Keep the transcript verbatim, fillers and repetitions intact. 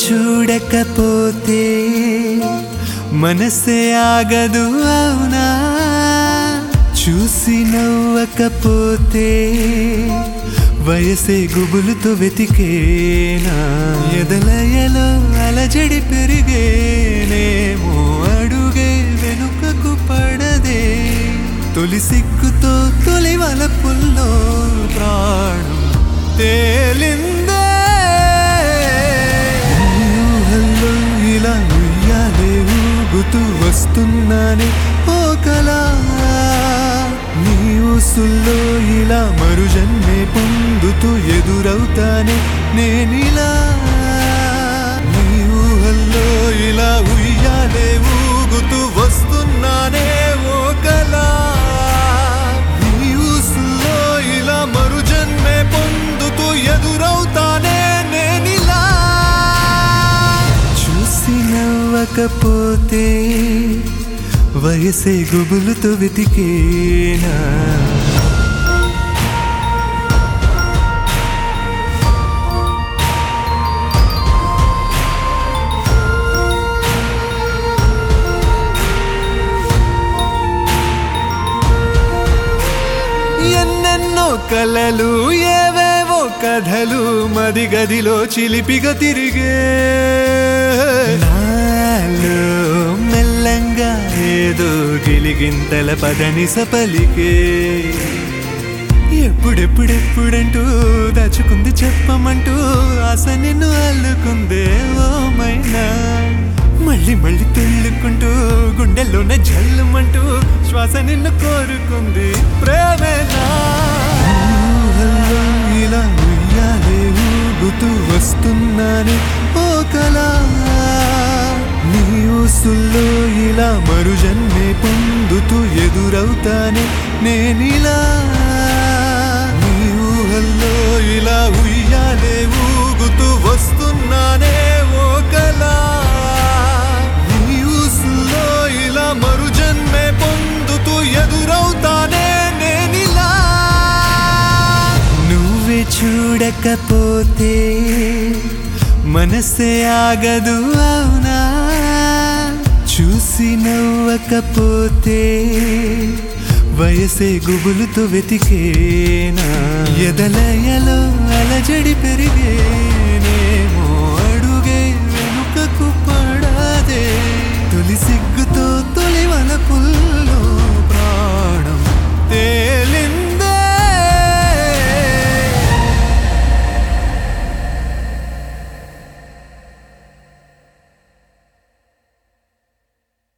చూడకపోతే మనసే ఆగదు అవునా, చూసి నవ్వకపోతే వయసే గుబులుతో వెతికేనా, ఎదలయలో అలజడి పెరిగేనేమో అడుగే వెనుకకు పడదే, తొలి సిగ్గుతో తొలి వలపుల్లో ప్రాణం తేలిందే, ఊహల్లో ఇలా ఉయ్యాలే ఊగుతూ వస్తున్నానే ఓ కలా, నీ ఊసుల్లో ఇలా మరుజన్మే పొందుతూ ఎదురవుతానే నేనిలా, నీ ఊహల్లో ఇలా ఉయ్యాలే ఊగుతూ వస్తున్నానే ఓ కలా, నీ ఊసుల్లో ఇలా మరుజన్మే పొందుతూ ఎదురవుతానే నేనిలా, చూసి నవ్వకపోతే వయసే గుబులుతో వెతికేనా. ఎన్నెన్నో కలలు ఏవేవో కథలు మది గదిలో చిలిపిగా తిరిగే, నాలో మెల్లంగా ఏదో గిలిగింతల పదని సపలికే, ఎప్పుడెప్పుడెప్పుడంటూ దాచుకుంది చెప్పమంటూ ఆశ నిన్ను అల్లుకుందే ఓ మైనా, మళ్ళీ మళ్ళీ తుళ్ళుకుంటూ గుండెల్లోనే జల్లుమంటూ శ్వాస నిన్ను కోరుకుంది ప్రేమేనా, ఊహల్లో ఇలా ఉయ్యాలే ఊగుతూ వస్తున్నానే ఓ కలా, నీ ఊసుల్లో ఇలా మరుజన్మే పొందుతూ ఎదురవుతానే నేనిలా, నీ ఊహల్లో ఇలా ఉయ్యాలే ఊగుతూ వస్తున్నానే ఓ కలా, నీ ఊసుల్లో ఇలా మరుజన్మే పొందుతూ ఎదురవుతానే నేనిలా, నువ్వే చూడకపోతే మనసే ఆగదు అవునా, చూసి నవ్వకపోతే వయసే గుబులుతో వెతికేనా, ఎదలయలో అలజడి పెరిగే